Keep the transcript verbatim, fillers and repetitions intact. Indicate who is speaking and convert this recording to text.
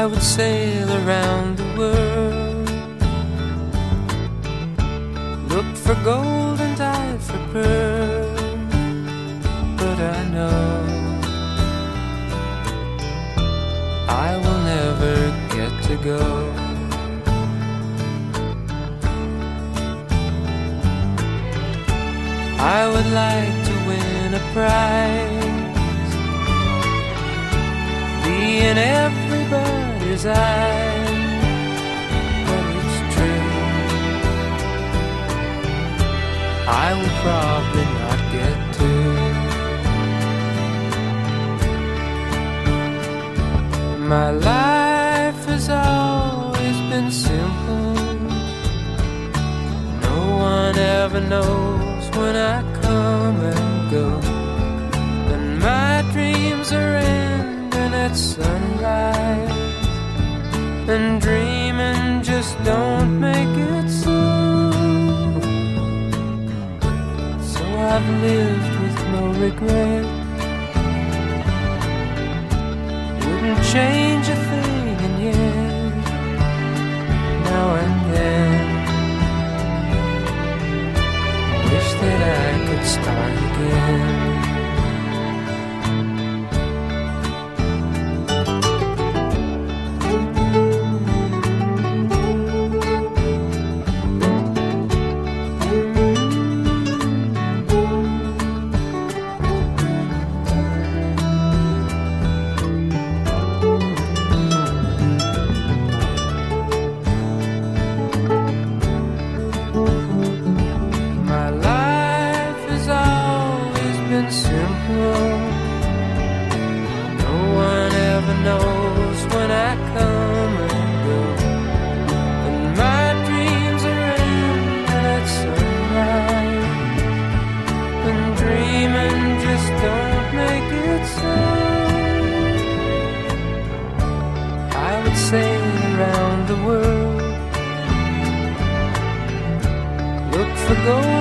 Speaker 1: would sail around the world, look for gold and dive for pearls. But I know I will never get to go. I would like to win a prize, be in everybody's eyes, but it's true, I will probably not get to. My life has always been simple. No one ever knows when I come and go, and my dreams are ending at sunrise, and dreaming just don't make it so. So I've lived with no regret, wouldn't change a thing, and yet now and then wish that I could start again. Sail around the world, look for gold